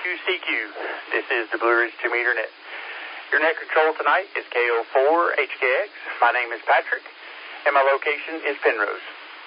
QCQ. This is the Blue Ridge 2-meter net. Your net control tonight is KO4HKX. My name is Patrick, and my location is Penrose.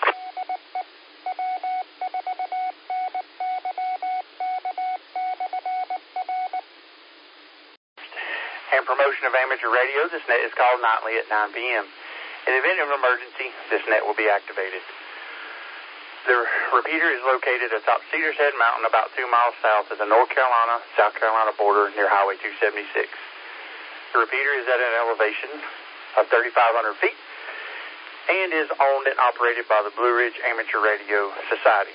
And promotion of amateur radio, this net is called nightly at 9 p.m. In the event of an emergency, this net will be activated. The repeater is located atop Cedars Head Mountain about 2 miles south of the North Carolina-South Carolina border near Highway 276. The repeater is at an elevation of 3,500 feet and is owned and operated by the Blue Ridge Amateur Radio Society.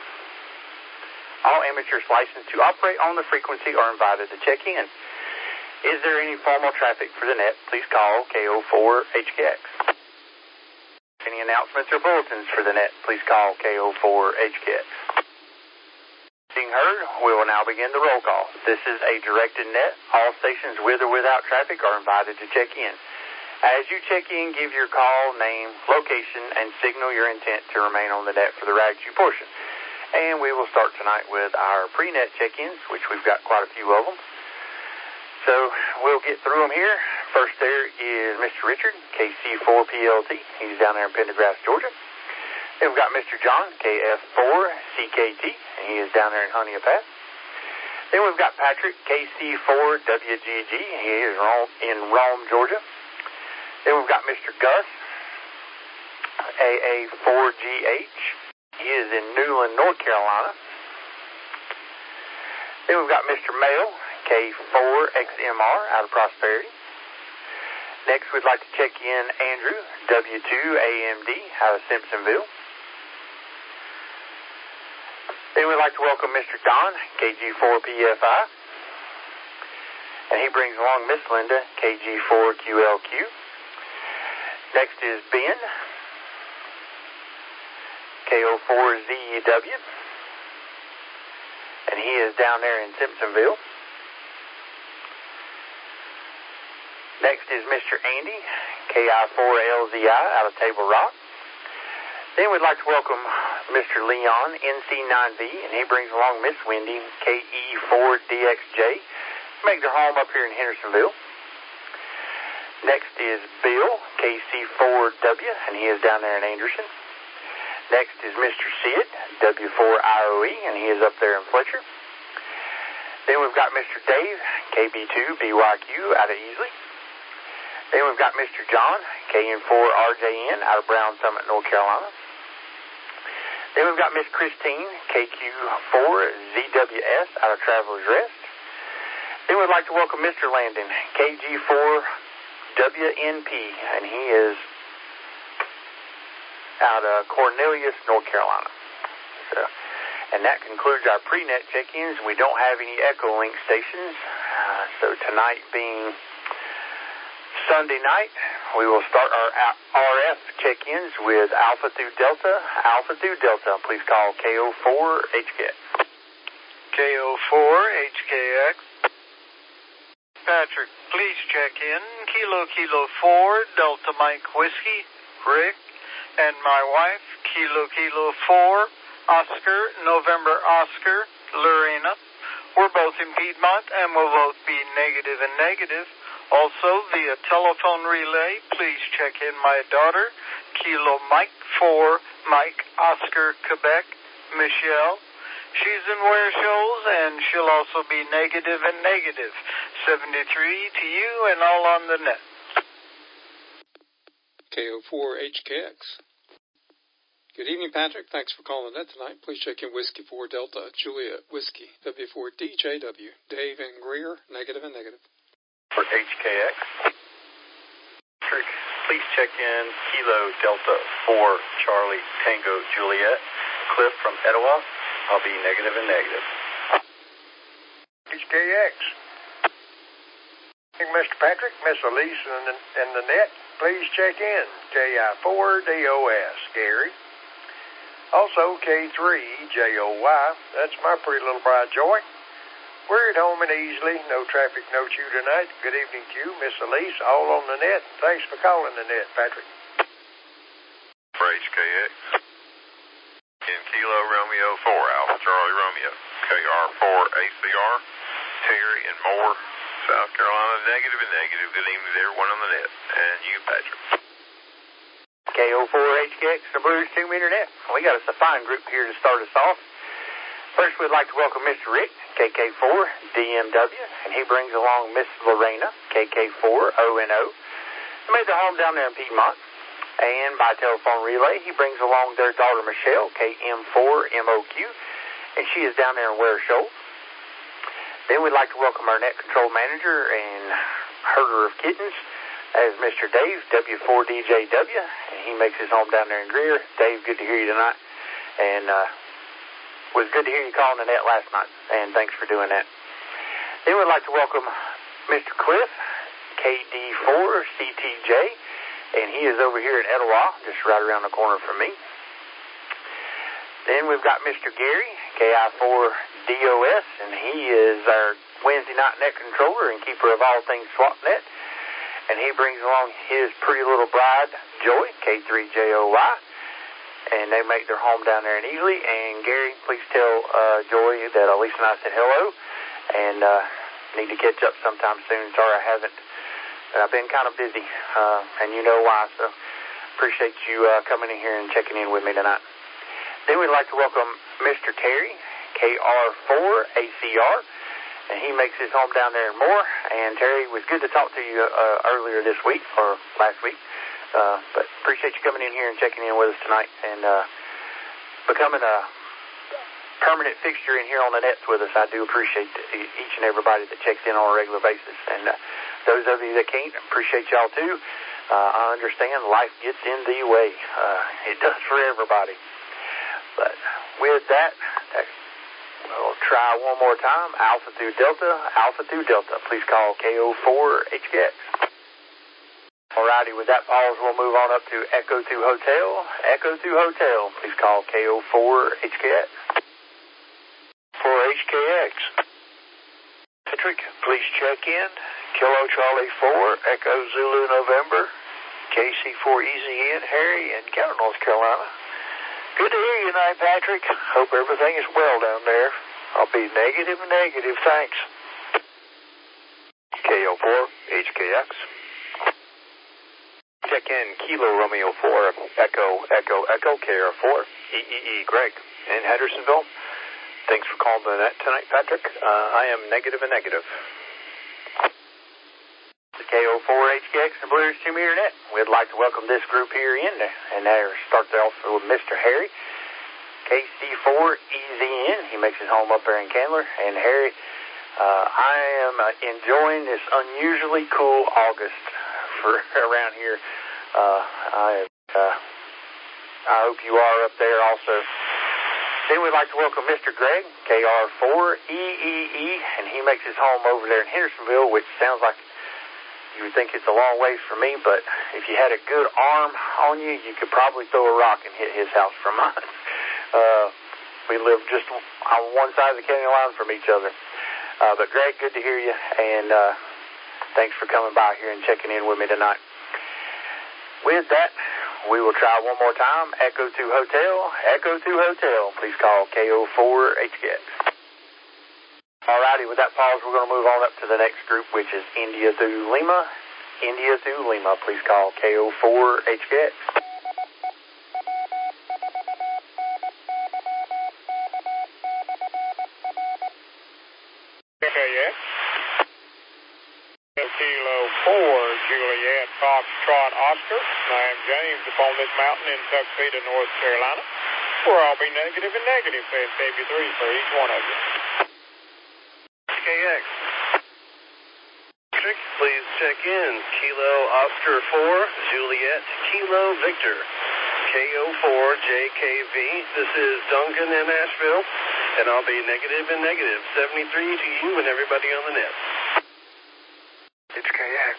All amateurs licensed to operate on the frequency are invited to check in. Is there any formal traffic for the net? Please call KO4HKX. Any announcements or bulletins for the net? Please call KO4HKX. Being heard, we will now begin the roll call. This is a directed net. All stations with or without traffic are invited to check in. As you check in, give your call, name, location, and signal your intent to remain on the net for the RAGQ portion. And we will start tonight with our pre-net check-ins, which we've got quite a few of them. So we'll get through them here. First there is Mr. Richard, KC4PLT. He's down there in Pendergrass, Georgia. Then we've got Mr. John, KF4CKT, and he is down there in Honea Pass. Then we've got Patrick, KC4WGG, and he is in Rome, Georgia. Then we've got Mr. Gus, AA4GH. He is in Newland, North Carolina. Then we've got Mr. Mail, K4XMR, out of Prosperity. Next, we'd like to check in Andrew, W2AMD, out of Simpsonville. Then we'd like to welcome Mr. Don, KG4PFI. And he brings along Miss Linda, KG4QLQ. Next is Ben, KO4ZEW. And he is down there in Simpsonville. Next is Mr. Andy, KI4LZI, out of Table Rock. Then we'd like to welcome Mr. Leon, NC9V, and he brings along Miss Wendy, KE4DXJ, make their home up here in Hendersonville. Next is Bill, KC4W, and he is down there in Anderson. Next is Mr. Sid, W4IOE, and he is up there in Fletcher. Then we've got Mr. Dave, KB2BYQ, out of Easley. Then we've got Mr. John, KN4RJN, out of Brown Summit, North Carolina. Then we've got Miss Christine, KQ4ZWS, out of Traveler's Rest. Then we'd like to welcome Mr. Landon, KG4WNP, and he is out of Cornelius, North Carolina. And that concludes our pre-net check-ins. We don't have any Echolink stations. So tonight being Sunday night, we will start our RF check-ins with Alpha through Delta. Alpha through Delta, please call KO4HKX. KO4HKX. Patrick, please check in. Kilo 4, Delta Mike Whiskey, Rick, and my wife, Kilo 4, Oscar, November Oscar, Lorena. We're both in Piedmont, and we'll both be negative and negative. Also, via telephone relay, please check in my daughter, Kilo Mike 4, Mike Oscar, Quebec, Michelle. She's in Ware Shoals, and she'll also be negative and negative. 73 to you and all on the net. KO4HKX. Good evening, Patrick. Thanks for calling the net tonight. Please check in Whiskey 4 Delta, Juliet Whiskey, W4DJW, Dave and Greer, negative and negative. For HKX. Please check in Kilo Delta 4 Charlie Tango Juliet. Cliff from Etowah. I'll be negative and negative. HKX. Mr. Patrick, Miss Elise and the net, please check in KI4DOS, Gary. Also K3JOY, that's my pretty little bride Joy. We're at home and easily, no traffic, no chew tonight. Good evening to you, Miss Elise, all on the net. Thanks for calling the net, Patrick. For HKX. in Kilo Romeo 4, Alpha Charlie Romeo. KR4ACR, Terry and Moore, South Carolina, negative and negative. Good evening to everyone on the net. And you, Patrick. KO4HKX, the Blues 2-meter net. We got us a fine group here to start us off. First, we'd like to welcome Mr. Rick, KK4, DMW, and he brings along Miss Lorena, KK4ONO. They made their home down there in Piedmont. And by telephone relay, he brings along their daughter, Michelle, KM4MOQ, and she is down there in Ware Shoals. Then we'd like to welcome our net control manager and herder of kittens as Mr. Dave, W4DJW, and he makes his home down there in Greer. Dave, good to hear you tonight. And was good to hear you calling the net last night, and thanks for doing that. Then we'd like to welcome Mr. Cliff, KD4CTJ, and he is over here in Etowah, just right around the corner from me. Then we've got Mr. Gary, KI4DOS, and he is our Wednesday night net controller and keeper of all things SwapNet. And he brings along his pretty little bride, Joy, K3JOY, and they make their home down there in Ely. And Gary, please tell Joy that Elise and I said hello, and need to catch up sometime soon. Sorry I haven't. I've been kind of busy, and you know why, so appreciate you coming in here and checking in with me tonight. Then we'd like to welcome Mr. Terry, KR4ACR, and he makes his home down there in Moore. And Terry, it was good to talk to you earlier this week, or last week, but appreciate you coming in here and checking in with us tonight and becoming a permanent fixture in here on the nets with us. I do appreciate each and everybody that checks in on a regular basis, and those of you that can't, appreciate y'all too. I understand life gets in the way. It does for everybody. But with that, we'll try one more time. Alpha through Delta. Please call KO4HKX. Alrighty, with that pause, we'll move on up to Echo 2 Hotel. Please call KO4HKX. 4HKX. Patrick, please check in. Kilo Charlie 4, Echo Zulu November, KC4 Easy in, Harry in Counter, North Carolina. Good to hear you tonight, Patrick. Hope everything is well down there. I'll be negative, thanks. KO4HKX. Check in Kilo Romeo 4, Echo, KR4, EEE Greg in Hendersonville. Thanks for calling the net tonight, Patrick. I am negative and negative. The KO4HKX and Blues 2-meter net. We'd like to welcome this group here in there, and start off with Mr. Harry, KC4EZN. He makes his home up there in Candler. And Harry, I am enjoying this unusually cool August for around here. I hope you are up there also. Then we'd like to welcome Mr. Greg, KR4EEE, and he makes his home over there in Hendersonville, which sounds like you would think it's a long ways from me, but if you had a good arm on you, you could probably throw a rock and hit his house from mine. We live just on one side of the county line from each other. But Greg, good to hear you, and thanks for coming by here and checking in with me tonight. With that, we will try one more time. Echo 2 Hotel. Please call KO4HKX. Alrighty, with that pause, we're going to move on up to the next group, which is India through Lima. Please call KO4HKX. KX. Kilo 4, Juliet, Foxtrot, Oscar. I am James upon this mountain in Tuxedo, North Carolina, where I'll be negative and negative, saying save you 3 for each one of you. KX. Patrick, please check in. Kilo Oscar 4, Juliet, Kilo Victor, KO4JKV. This is Duncan in Asheville, and I'll be negative and negative, 73 to you and everybody on the net. It's KX.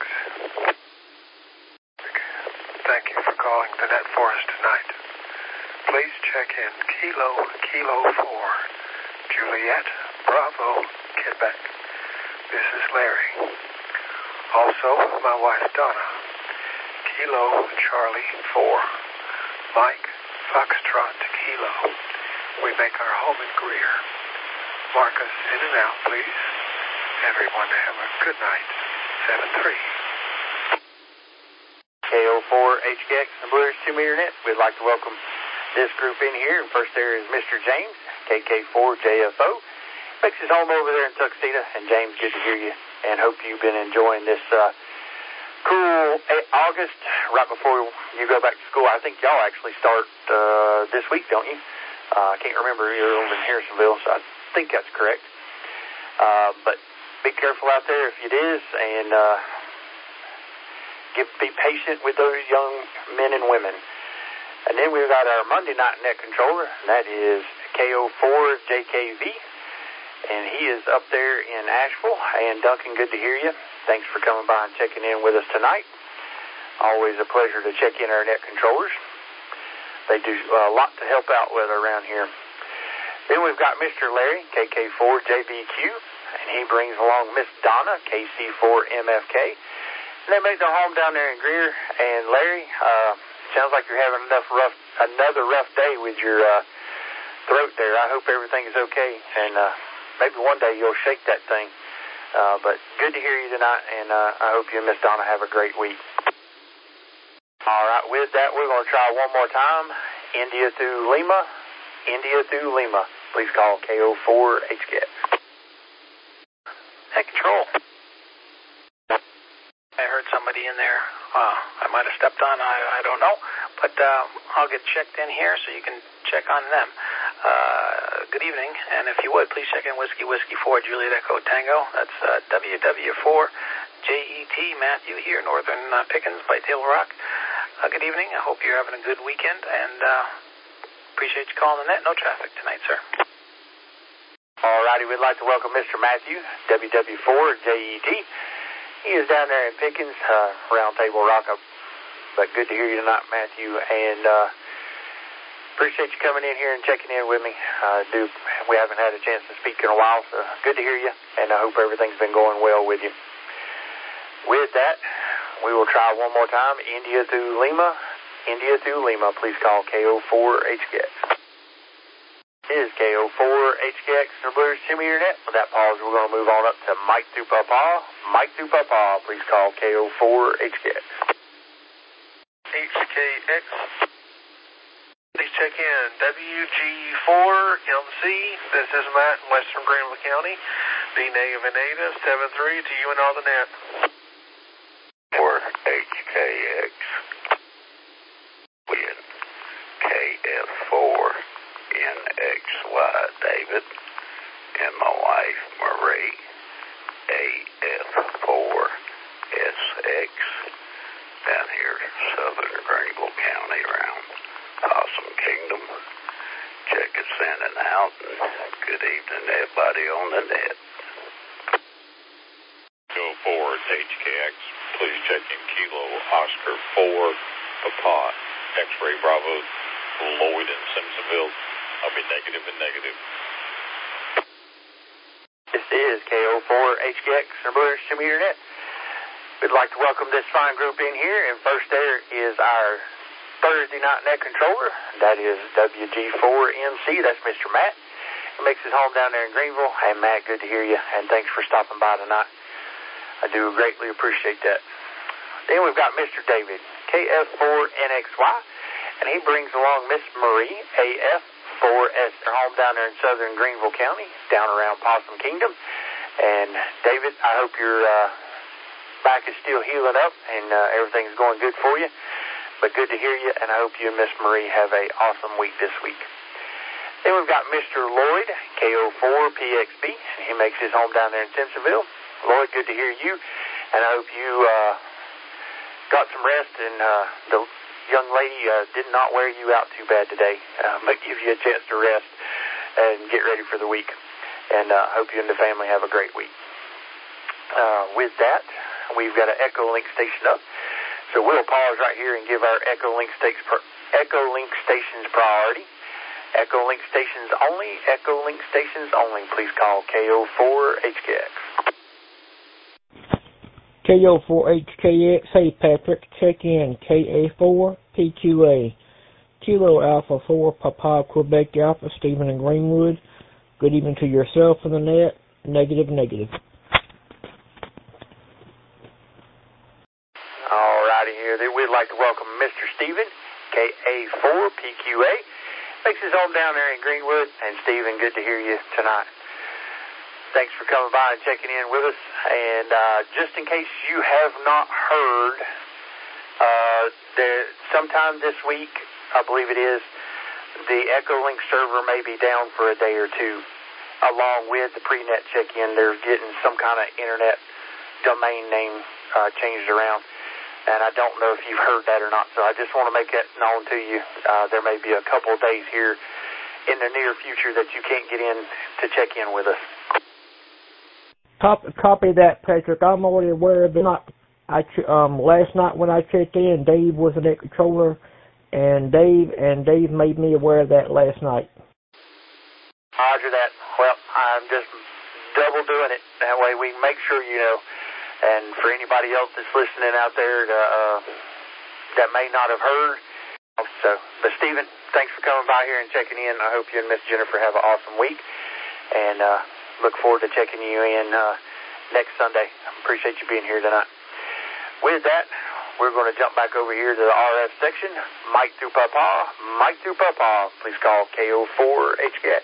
Thank you for calling the net for us tonight. Please check in Kilo 4, Juliet, Bravo, Quebec. This is Larry. Also, my wife Donna. Kilo Charlie 4, Mike, Foxtrot, Kilo. we make our home in Greer. Mark us in and out, please. Everyone have a good night. 7-3. KO4HKX and the Blue Ridge 2-meter net. We'd like to welcome this group in here. First there is Mr. James, KK4JFO. Makes his home over there in Tuxedo. And James, good to hear you. And hope you've been enjoying this cool August right before you go back to school. I think y'all actually start this week, don't you? I can't remember. You're over in Harrisonville, so I think that's correct. But be careful out there if it is, and be patient with those young men and women. And then we've got our Monday night net controller, and that is KO4JKV, and he is up there in Asheville. And Duncan, good to hear you. Thanks for coming by and checking in with us tonight. Always a pleasure to check in our net controllers. They do a lot to help out with around here. Then we've got Mr. Larry, KK4JBQ, and he brings along Miss Donna, KC4MFK. And they make their home down there in Greer. And Larry, sounds like you're having another rough day with your throat there. I hope everything is okay, and maybe one day you'll shake that thing. But good to hear you tonight, and I hope you and Miss Donna have a great week. All right, with that, we're going to try one more time. India through Lima. Please call KO4HKX. Hey, Control. I heard somebody in there. I might have stepped on. I don't know. But I'll get checked in here so you can check on them. Good evening. And if you would, please check in Whiskey 4 Juliet Echo Tango. That's WW4 JET Matthew here, Northern Pickens by Table Rock. Good evening. I hope you're having a good weekend, and appreciate you calling the net. No traffic tonight, sir. All righty. We'd like to welcome Mr. Matthew, WW4 JET. He is down there in Pickens, around Table Rock. But good to hear you tonight, Matthew, and appreciate you coming in here and checking in with me. We haven't had a chance to speak in a while, so good to hear you, and I hope everything's been going well with you. With that, we will try one more time. India through Lima. Please call KO4HKX. This is KO4HKX and Blue Ridge 2-meter net. With that pause, we're going to move on up to Mike through Papa. Please call KO4HKX. HKX. Please check in WG4MC. This is Matt in Western Greenville County. Be negative and native. 7-3 to you and all the net. For HKX. With KF4 NXY David and my wife Marie. AF4SX. Down here in Southern Greenville County around Possum Kingdom. Check us in and out, and good evening to everybody on the net. Go forward, HKX. Please check in Kilo Oscar 4 Papa X-Ray Bravo Lloyd in Simpsonville. I'll be negative and negative. This is KO4HKX and Blue Ridge 2-meter net. We'd like to welcome this fine group in here, and first there is our Thursday night net controller. That is WG4MC. That's Mr. Matt. He makes his home down there in Greenville. Hey, Matt, good to hear you, and thanks for stopping by tonight. I do greatly appreciate that. Then we've got Mr. David, KF4NXY, and he brings along Miss Marie, AF4S. They're home down there in Southern Greenville County, down around Possum Kingdom. And David, I hope your back is still healing up and everything's going good for you. But good to hear you, and I hope you and Miss Marie have a awesome week this week. Then we've got Mr. Lloyd, KO4PXB. He makes his home down there in Simpsonville. Lloyd, good to hear you, and I hope you got some rest, and the young lady did not wear you out too bad today, but give you a chance to rest and get ready for the week. And I hope you and the family have a great week. With that, we've got an Echolink station up. So we'll pause right here and give our Echolink stations priority. Echolink stations only. Please call KO4HKX. KO4HKX. Hey, Patrick. Check in KA4PQA. Kilo Alpha 4, Papa Quebec Alpha, Stephen in Greenwood. Good evening to yourself in the net. Negative, negative. All righty here. We'd like to welcome Mr. Stephen, KA4PQA. Makes his home down there in Greenwood. And Stephen, good to hear you tonight. Thanks for coming by and checking in with us. And just in case you have not heard, sometime this week, I believe it is, the Echolink server may be down for a day or two, along with the pre-net check-in. They're getting some kind of internet domain name changed around. And I don't know if you've heard that or not, so I just want to make that known to you. There may be a couple of days here in the near future that you can't get in to check in with us. Copy that, Patrick. I'm already aware of it. Last night when I checked in, Dave was the net controller, and Dave made me aware of that last night. Roger that. Well, I'm just double doing it. That way we make sure you know. And for anybody else that's listening out there that may not have heard. But Stephen, thanks for coming by here and checking in. I hope you and Miss Jennifer have an awesome week. And look forward to checking you in next Sunday. Appreciate you being here tonight. With that, we're going to jump back over here to the RF section. Mike through Papa. Mike through Papa. Please call KO4HKX.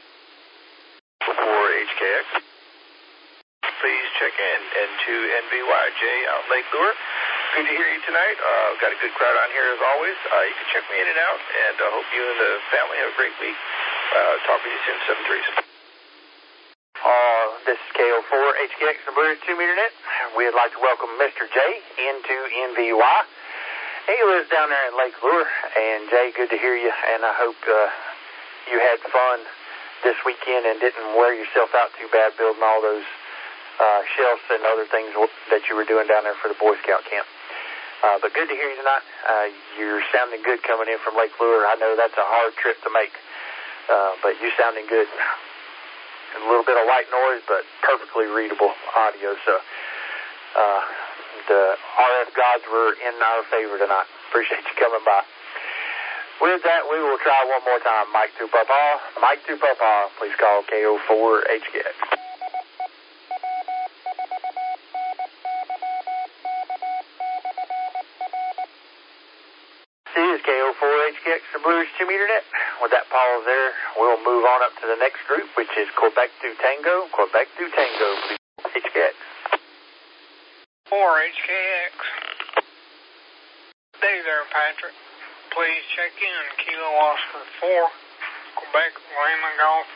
4HKX. Please check in to NVYJ out Lake Lure. Good to hear you tonight. Got a good crowd on here as always. You can check me in and out, and I hope you and the family have a great week. Talk with you soon, 7-3. This is KO4HKX, the Blue 2-meter net. We'd like to welcome Mr. J into NVY. He lives down there in Lake Lure, and Jay, good to hear you, and I hope you had fun this weekend and didn't wear yourself out too bad building all those shelves and other things that you were doing down there for the Boy Scout camp. But good to hear you tonight. You're sounding good coming in from Lake Lure. I know that's a hard trip to make, but you're sounding good. A little bit of white noise, but perfectly readable audio. So the RF gods were in our favor tonight. Appreciate you coming by. With that, we will try one more time. Mike through Papa. Mike through Papa. Please call KO4HKX. This is KO4HKX, the Blues 2-meter net. With that pause there, we'll move on up to the next group, which is Quebec through Tango. Quebec through Tango, please. HKX. 4HKX. Hey there, Patrick. Please check in Kilo Oscar 4, Quebec Lima Golf.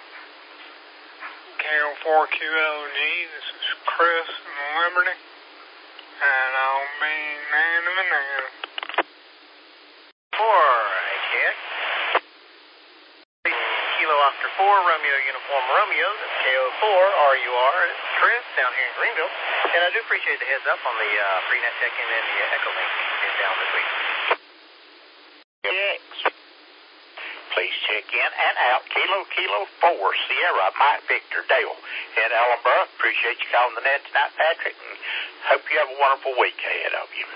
KO4QLG. This is Chris in Liberty. And I'll be negative. 4HKX. Kilo Oscar 4, Romeo Uniform Romeo. That's KO4 RUR. It's Chris down here in Greenville. And I do appreciate the heads up on the free net check-in and the Echolink is down this week. X. Please check in and out Kilo 4 Sierra Mike Victor Dale in Ellenborough. Appreciate you calling the net tonight, Patrick, and hope you have a wonderful week ahead of you.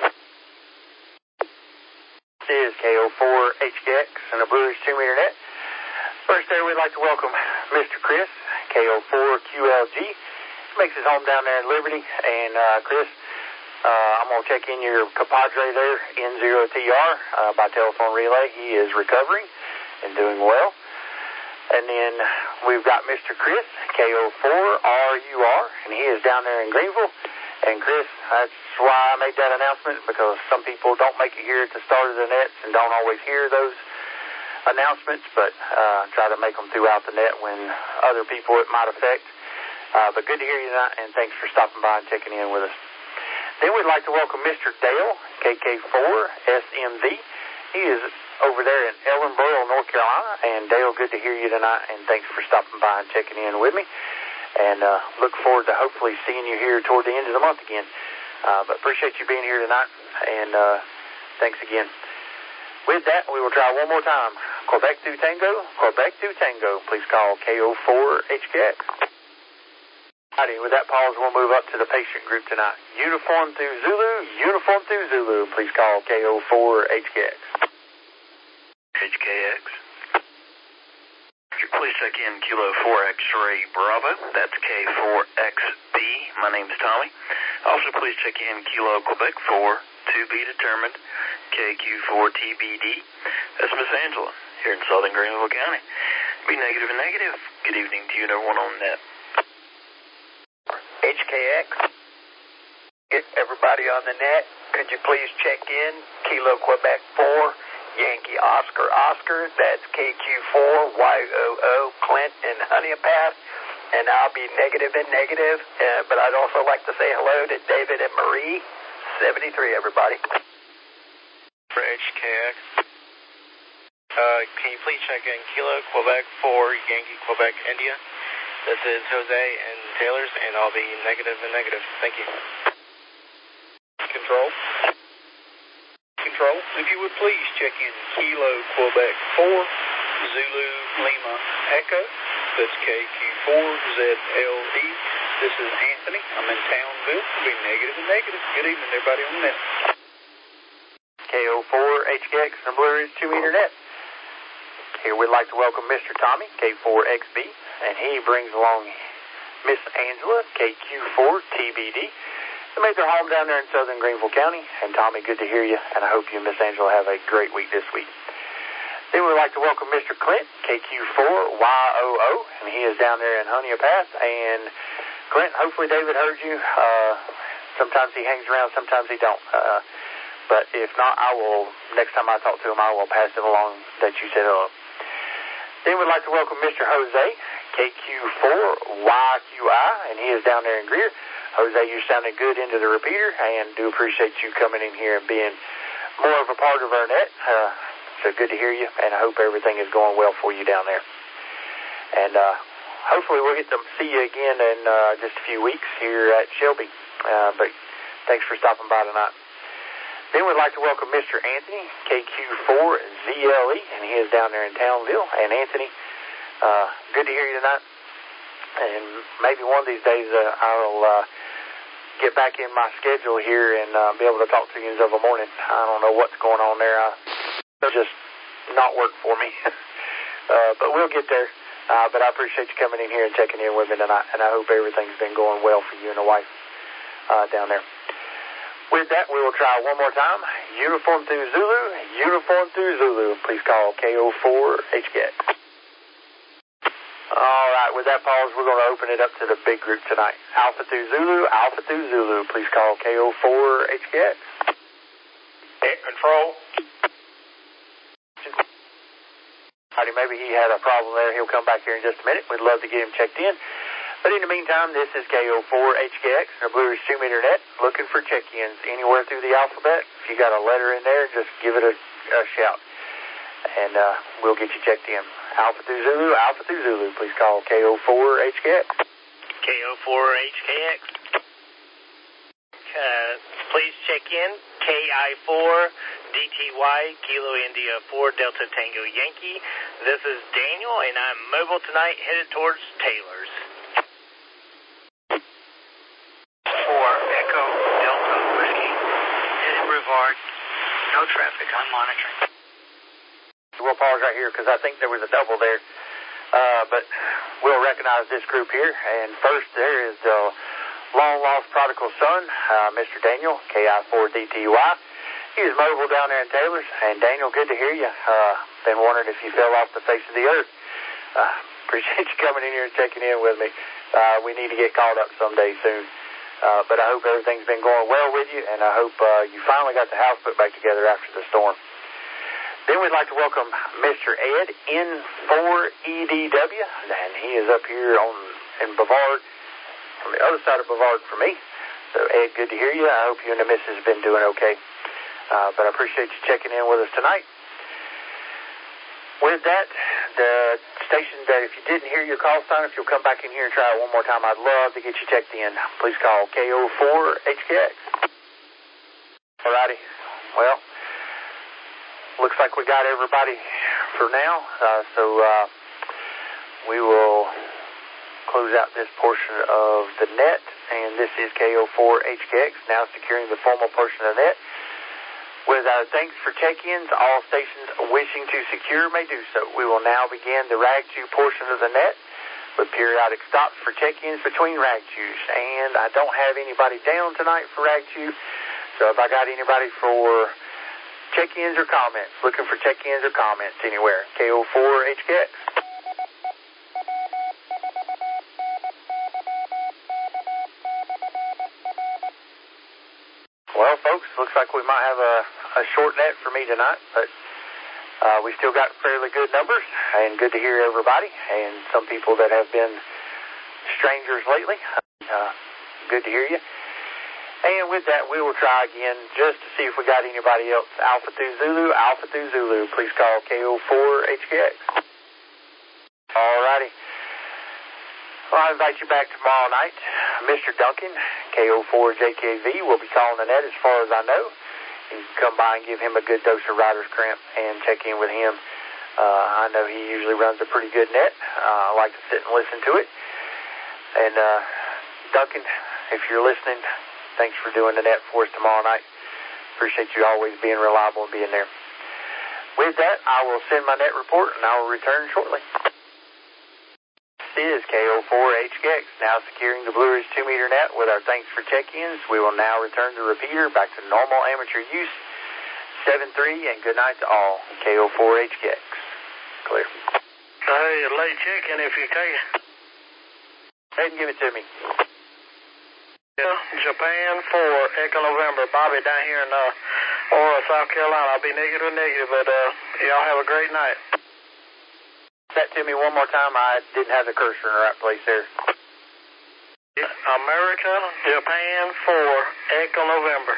This is KO4HKX and the Brewers 2-meter net. First there, we'd like to welcome Mr. Chris, KO4QLG. Makes his home down there in Liberty. And Chris, I'm going to check in your compadre there, N0TR, by telephone relay. He is recovering and doing well. And then we've got Mr. Chris, KO4RUR, and he is down there in Greenville. And Chris, that's why I made that announcement, because some people don't make it here at the start of the nets and don't always hear those announcements, but try to make them throughout the net when other people it might affect. But good to hear you tonight, and thanks for stopping by and checking in with us. Then we'd like to welcome Mr. Dale, KK4SMV. He is over there in Ellenborough, North Carolina. And Dale, good to hear you tonight, and thanks for stopping by and checking in with me. And look forward to hopefully seeing you here toward the end of the month again. But appreciate you being here tonight, and thanks again. With that, we will try one more time. Quebec through Tango, Quebec through Tango. Please call KO4HKX. Alrighty, with that pause, we'll move up to the patient group tonight. Uniform through Zulu, Uniform through Zulu. Please call KO4HKX. HKX. Please check in Kilo 4 X-Ray Bravo. That's K4XB. My name's Tommy. Also, please check in Kilo Quebec 4 to be determined KQ4TBD. That's Miss Angela here in southern Greenville County. Be negative and negative. Good evening to you and everyone on net. HKX, everybody on the net, could you please check in Kilo Quebec 4 Yankee Oscar Oscar? That's KQ4YOO Clint in Honea Pass. And I'll be negative and negative, but I'd also like to say hello to David and Marie. 73, everybody. For HKX, can you please check in Kilo Quebec 4 Yankee Quebec India? This is Jose and Taylor's, and I'll be negative and negative. Thank you. Control, if you would please check in Kilo Quebec 4 Zulu Lima Echo. That's KQ4ZLE. This is Anthony. I'm in Townsville. I'll be negative and negative. Good evening, everybody on the net. KO4HKX and Blue Ridge 2-meter net. Here we'd like to welcome Mr. Tommy, K4XB, and he brings along Miss Angela, KQ4TBD. They made their home down there in southern Greenville County. And Tommy, good to hear you, and I hope you and Miss Angela have a great week this week. Then we'd like to welcome Mr. Clint, KQ4YOO, and he is down there in Honea Pass. And Clint, hopefully David heard you. Sometimes he hangs around, sometimes he don't. But if not, next time I talk to him, I will pass it along that you said hello. Then we'd like to welcome Mr. Jose, KQ4YQI, and he is down there in Greer. Jose, you sounded good into the repeater, and do appreciate you coming in here and being more of a part of our net. So good to hear you, and I hope everything is going well for you down there. And hopefully we'll get to see you again in just a few weeks here at Shelby. But thanks for stopping by tonight. Then we'd like to welcome Mr. Anthony, KQ4ZLE, and he is down there in Townsville. And Anthony, good to hear you tonight. And maybe one of these days I'll get back in my schedule here and be able to talk to you of a morning. I don't know what's going on there. It'll just not work for me. But we'll get there. But I appreciate you coming in here and checking in with me tonight, and I hope everything's been going well for you and the wife down there. With that, we will try one more time. Uniform through Zulu. Please call KO4HKX. All right, with that pause, we're going to open it up to the big group tonight. Alpha through Zulu. Please call KO4HKX. Control. Howdy, maybe he had a problem there. He'll come back here in just a minute. We'd love to get him checked in. But in the meantime, this is KO4HKX and the Blue Ridge 2-meter net, looking for check-ins anywhere through the alphabet. If you got a letter in there, just give it a shout, and we'll get you checked in. Alpha through Zulu. Please call KO4HKX. KO4HKX. Please check in KI4 DTY Kilo India 4 Delta Tango Yankee. This is Daniel, and I'm mobile tonight, headed towards Taylor's. 4 Echo Delta Whiskey. This is Brevard. No traffic. I'm monitoring. We'll pause right here because I think there was a double there. But we'll recognize this group here. And first there is the long-lost prodigal son, Mr. Daniel, KI4DTY. He is mobile down there in Taylor's. And Daniel, good to hear you. Been wondering if you fell off the face of the earth. Appreciate you coming in here and checking in with me. We need to get called up someday soon. But I hope everything's been going well with you, and I hope you finally got the house put back together after the storm. Then we'd like to welcome Mr. Ed N4EDW, and he is up here in Bavard, on the other side of Bavard for me. So, Ed, good to hear you. I hope you and the missus have been doing okay. But I appreciate you checking in with us tonight. With that, the station that if you didn't hear your call sign, if you'll come back in here and try it one more time, I'd love to get you checked in. Please call KO4HKX. Alrighty. Well, looks like we got everybody for now. So we will close out this portion of the net. And this is KO4HKX, now securing the formal portion of the net. With our thanks for check-ins, all stations wishing to secure may do so. We will now begin the RAG2 portion of the net with periodic stops for check-ins between RAG2s. And I don't have anybody down tonight for RAG2, so if I got anybody for check-ins or comments, looking for check-ins or comments anywhere, KO4HKX. Well, folks, looks like we might have a short net for me tonight, but we still got fairly good numbers, and good to hear everybody, and some people that have been strangers lately. Good to hear you. And with that, we will try again just to see if we got anybody else. Alpha 2 Zulu, please call KO4HKX. All righty. Well, I invite you back tomorrow night. Mr. Duncan, KO4JKV, will be calling the net as far as I know. You can come by and give him a good dose of rider's cramp and check in with him. I know he usually runs a pretty good net. I like to sit and listen to it. And Duncan, if you're listening, thanks for doing the net for us tomorrow night. Appreciate you always being reliable and being there. With that, I will send my net report and I will return shortly. This is KO4HKX, now securing the Blue Ridge 2-meter net with our thanks for check-ins. We will now return the repeater back to normal amateur use. 7-3, and good night to all. KO4HKX. Clear. Hey, late check-in if you take it. Go ahead and give it to me. Yeah, Japan 4, Echo November. Bobby down here in Aura, South Carolina. I'll be negative, but y'all have a great night. That to me one more time. I didn't have the cursor in the right place there. America, Japan 4, Echo November.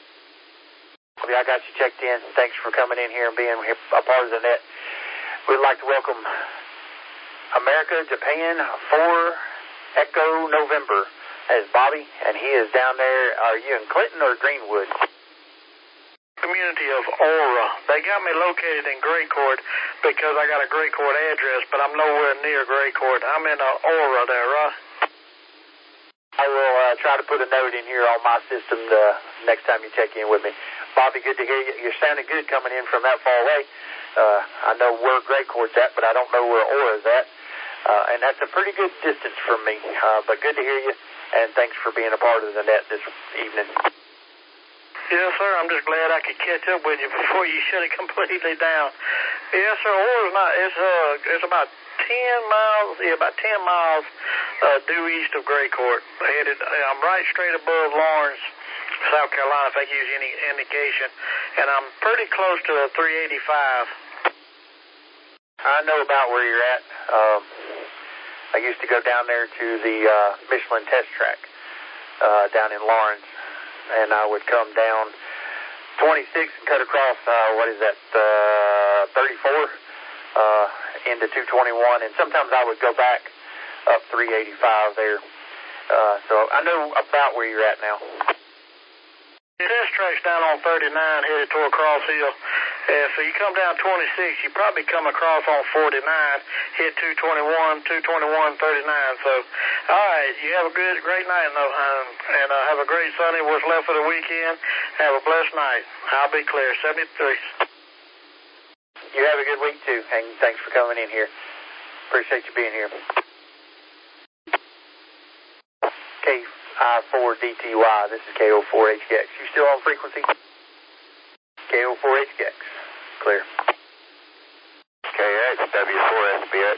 I got you checked in. Thanks for coming in here and being a part of the net. We'd like to welcome America, Japan 4, Echo November as Bobby, and he is down there. Are you in Clinton or Greenwood? Community of Aura. They got me located in Gray Court because I got a Gray Court address, but I'm nowhere near Gray Court. I'm in Aura there, right? I will try to put a note in here on my system the next time you check in with me. Bobby, good to hear you. You're sounding good coming in from that far away. I know where Gray Court's at, but I don't know where Aura's at. And that's a pretty good distance from me. But good to hear you, and thanks for being a part of the net this evening. Yes, sir. I'm just glad I could catch up with you before you shut it completely down. Yes, sir. Aura's not. It's about 10 miles. Yeah, about 10 miles due east of Gray Court. I'm right straight above Lawrence, South Carolina, if I use any indication, and I'm pretty close to the 385. I know about where you're at. I used to go down there to the Michelin test track down in Lawrence. And I would come down 26 and cut across, 34 into 221. And sometimes I would go back up 385 there. So I know about where you're at now. The test track's down on 39 headed toward Cross Hill. So you come down 26, you probably come across on 49, hit 221, 221, 39. So, all right, you have a great night, and have a great Sunday, what's left of the weekend. Have a blessed night. I'll be clear, 73. You have a good week, too, and thanks for coming in here. Appreciate you being here. K4DTY, this is KO4HKX. You still on frequency? KO4HKX. Clear. KXW4SBX.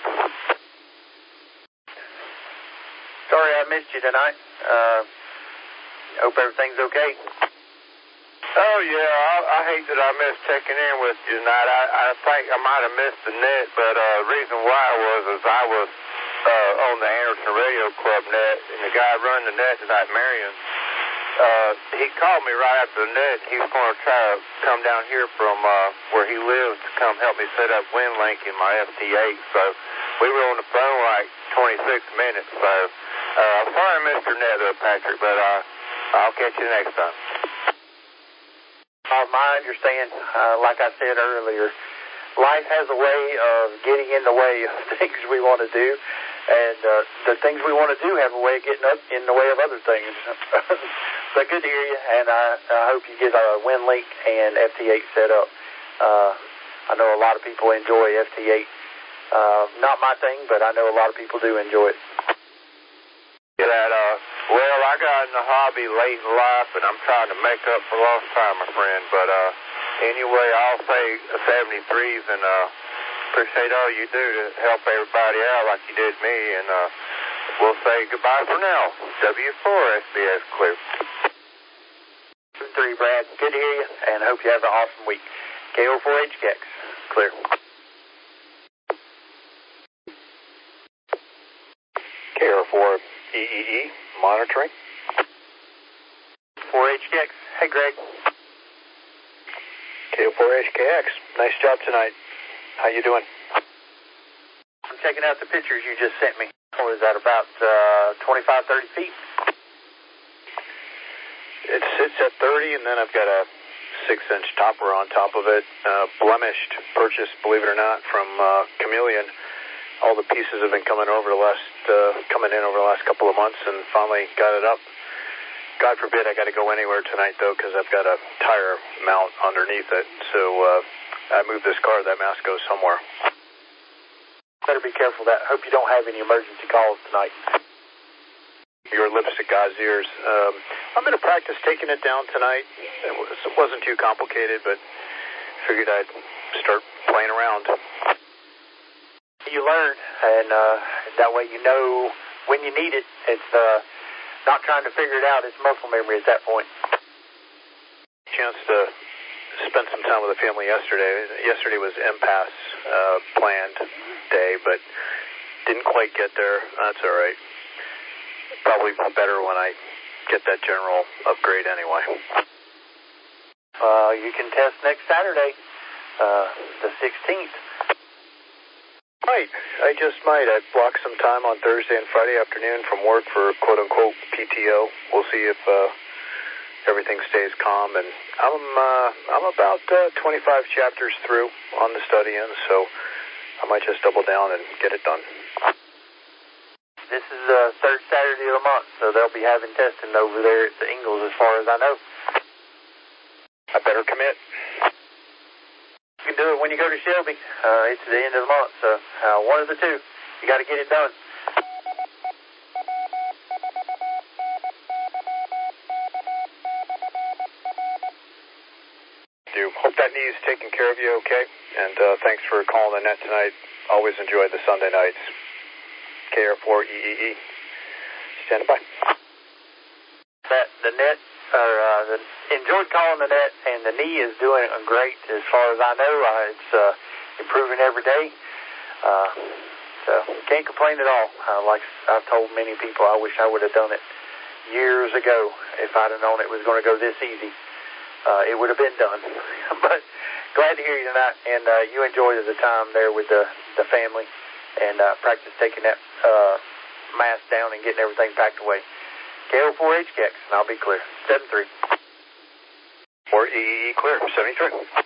Sorry I missed you tonight. Hope everything's okay. Oh, yeah, I hate that I missed checking in with you tonight. I think I might have missed the net, but the reason why was I was on the Anderson Radio Club net, and the guy running the net tonight, Marion, he called me right after the net. He was going to try to come down here from where he lives to come help me set up WinLink in my FT8. So we were on the phone like 26 minutes. So I'm sorry I missed your net, Patrick, but I'll catch you next time. I understand. Like I said earlier, life has a way of getting in the way of things we want to do. And the things we want to do have a way of getting up in the way of other things. But good to hear you, and I hope you get WinLink and FT8 set up. I know a lot of people enjoy FT8. Not my thing, but I know a lot of people do enjoy it. Well, I got in the hobby late in life, and I'm trying to make up for lost time, my friend. But anyway, I'll say 73s, and appreciate all you do to help everybody out like you did me. And we'll say goodbye for now. W4 SBS clear. 3, Brad. Good to hear you, and hope you have an awesome week. KO4HKX, clear. KR4 EEE, monitoring. 4HKX. Hey, Greg. KO4HKX, nice job tonight. How you doing? I'm checking out the pictures you just sent me. What is that, about 25, 30 feet? It sits at 30, and then I've got a 6-inch topper on top of it, blemished, purchased, believe it or not, from Chameleon. All the pieces have been coming in over the last couple of months, and finally got it up. God forbid I got to go anywhere tonight, though, because I've got a tire mount underneath it. So I moved this car, that mouse goes somewhere. Better be careful of that. Hope you don't have any emergency calls tonight. Your lips to God's ears. I'm going to practice taking it down tonight. It wasn't too complicated, but figured I'd start playing around. You learn, and that way you know when you need it. It's not trying to figure it out. It's muscle memory at that point. Chance to spend some time with the family yesterday. Yesterday was impasse planned day, but didn't quite get there. That's all right. Probably better when I get that general upgrade anyway. You can test next Saturday, the 16th. Right. I just might. I blocked some time on Thursday and Friday afternoon from work for quote-unquote PTO. We'll see if everything stays calm. And I'm about 25 chapters through on the studying, so I might just double down and get it done. This is the third Saturday of the month, so they'll be having testing over there at the Ingalls as far as I know. I better commit. You can do it when you go to Shelby. It's the end of the month, so one of the two. You got to get it done. Hope that knee is taking care of you okay. And thanks for calling the net tonight. Always enjoyed the Sunday nights. KR4EEE. Stand by. The net, enjoyed calling the net, and the knee is doing great as far as I know. It's improving every day. So can't complain at all. Like I've told many people, I wish I would have done it years ago. If I'd have known it was going to go this easy, it would have been done. But glad to hear you tonight, and you enjoyed the time there with the family, and practice taking that mask down and getting everything packed away. KO4HKX, and I'll be clear. 73. 4EE clear. 73.